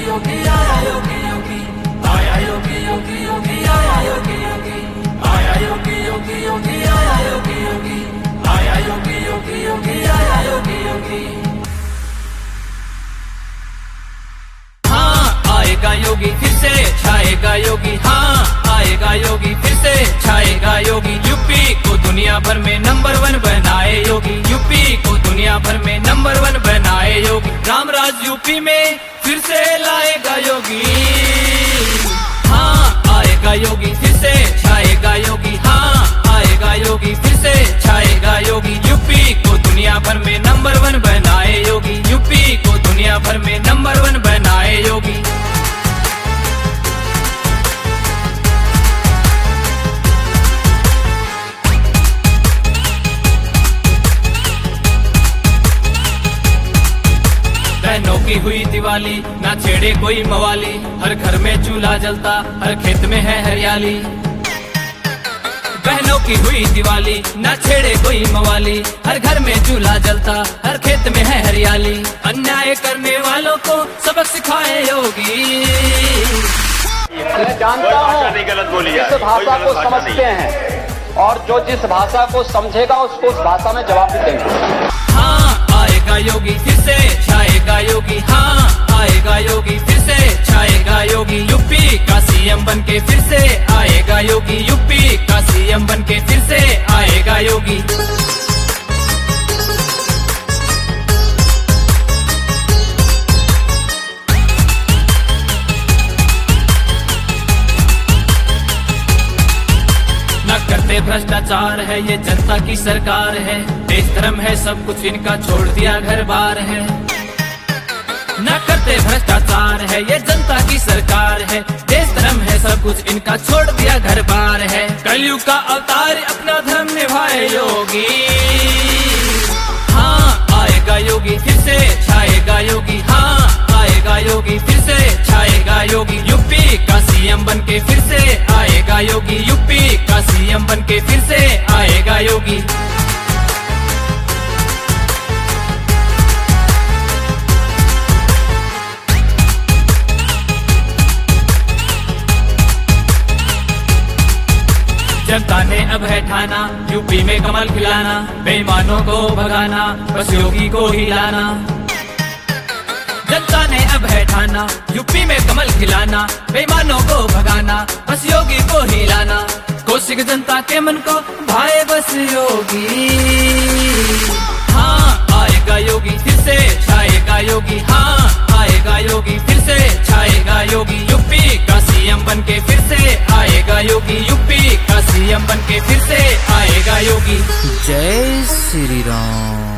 योगी आया, योगी योगी आया, योगी योगी योगी आया, योगी योगी आया, योगी योगी योगी आया, योगी योगी आया, योगी योगी योगी आया, योगी योगी। हाँ आएगा योगी फिर से छाएगा योगी, हाँ आएगा योगी फिर से छाएगा योगी। यूपी को दुनिया भर में नंबर 1 बनाए योगी, यूपी को दुनिया भर में नंबर 1 बनाए योगी। रामराज यूपी में फिर से लाएगा योगी, हाँ आएगा योगी फिर से छाएगा योगी, हाँ आएगा योगी फिर से छाएगा योगी। यूपी को दुनिया भर में नंबर 1 बनाए योगी, यूपी को दुनिया भर में नंबर 1 बनाए योगी। बहनों की हुई दिवाली, ना छेड़े कोई मवाली, हर घर में चूल्हा जलता, हर खेत में है हरियाली। बहनों की हुई दिवाली, ना छेड़े कोई मवाली, हर घर में चूल्हा जलता, हर खेत में है हरियाली। अन्याय करने वालों को सबक सिखाए योगी। मैं जानता हूँ जिस भाषा को समझते हैं और जो जिस भाषा को समझेगा उसको उस भाषा में जवाब भी देंगे। हाँ आएगा योगी फिर से छाएगा योगी, हाँ आएगा योगी फिर से छाएगा योगी। यूपी का सीएम बन के फिर से आएगा योगी, यूपी का सीएम बन के फिर से आएगा योगी। न करते भ्रष्टाचार है, ये जनता की सरकार है। देश धर्म है सब कुछ इनका, छोड़ दिया घर बार है। न करते भ्रष्टाचार है, ये जनता की सरकार है। देश धर्म है सब कुछ इनका, छोड़ दिया घर बार है। कलयुग का अवतार अपना धर्म निभाए योगी, हाँ आएगा योगी फिर से छाएगा योगी, हाँ आएगा योगी फिर से छाएगा योगी। यूपी का सीएम बन के फिर से आएगा योगी, यूपी का सीएम बन के फिर से आएगा योगी। जनता ने अब है ठाना, यूपी में कमल खिलाना, बेईमानों को भगाना, बस योगी को ही लाना। जनता ने अब है ठाना, यूपी में कमल खिलाना, बेईमानों को भगाना, बस योगी को ही लाना। कोशिक जनता के मन को भाए बस योगी, हाँ आएगा योगी फिर से छाएगा योगी, हाँ आएगा योगी फिर से छाएगा योगी। यूपी का सीएम बन के फिर से आएगा योगी, यूपी का सीएम बन के फिर से आएगा योगी। जय श्री राम।